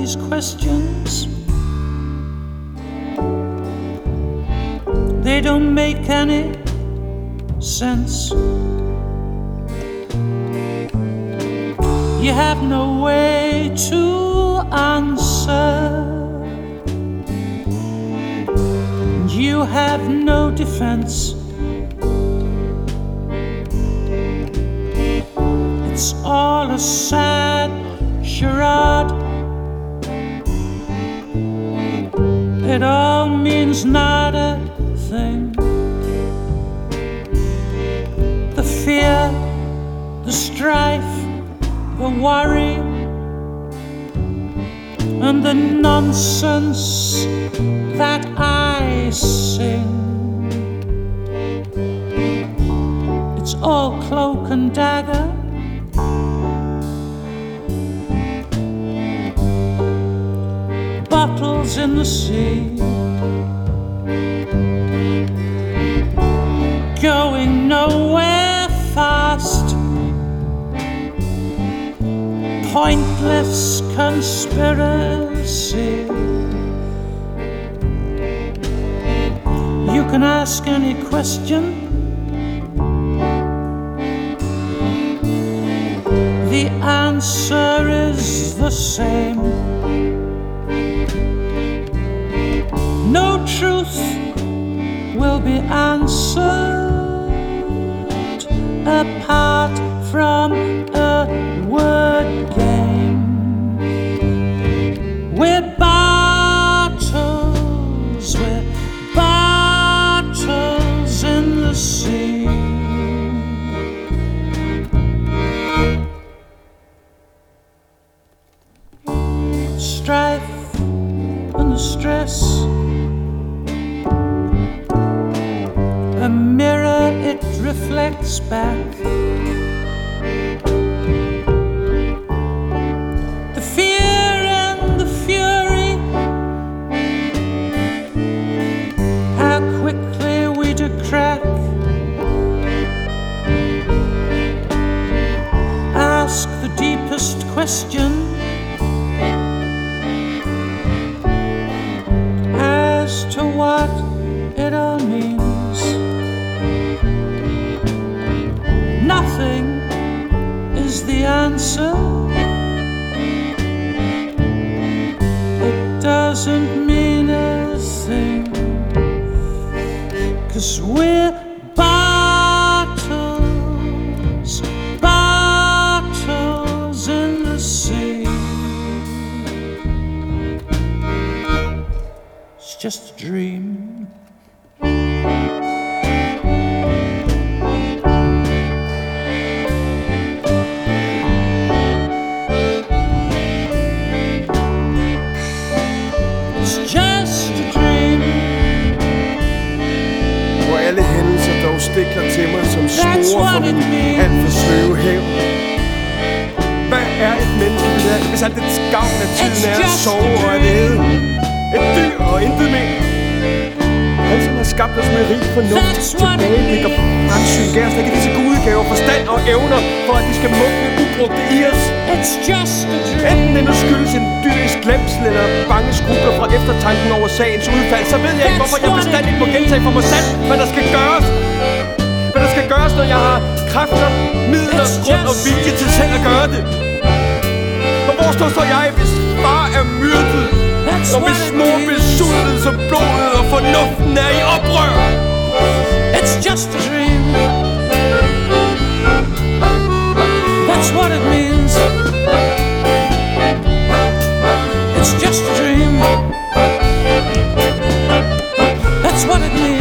these questions. They don't make any sense. You have no way to answer. You have no defense. It's all a sad charade. It all means not a thing. The fear, the strife, the worry, and the nonsense that I sing. It's all cloak and dagger. Bottles in the sea, going nowhere fast. Pointless conspiracy. You can ask any question. The answer is the same. No truth will be answered apart from a word game. We're battles in the sea. Strife and the stress, a mirror it reflects back. The fear and the fury, how quickly we do crack. Ask the deepest question as to what it all means. Nothing is the answer. It doesn't mean a thing, 'cause we're battles in the sea. It's just a dream. Alle hændelser dog stikler til mig som spore fra min alt for sløve hæv. Hvad er et menneske, hvis alt dets gavn af tiden er at sove og at æde? Et dyr og intet mere. Han som har skabt os med rig fornuft, tilbageblik og fremsyn, gav os ikke disse gode gaver, forstand og evner, for at de skal mugne ubrugte i os. Enten det nu skyldes en dyrisk glemsel eller bange skrubler fra eftertanken over sagens udfald, så ved jeg ikke, hvorfor jeg bestandigt må gentage for mig selv, hvad der skal gøres. Hvad der skal gøres, når jeg har kræfter, midler, grund og vilje til selv at gøre det. Og hvor står så jeg, hvis far er myrdet? Og hvis mor bliver sultet, så blodet og fornuften er i oprør? It's just a dream. That's what it means. It's just a dream. That's what it means.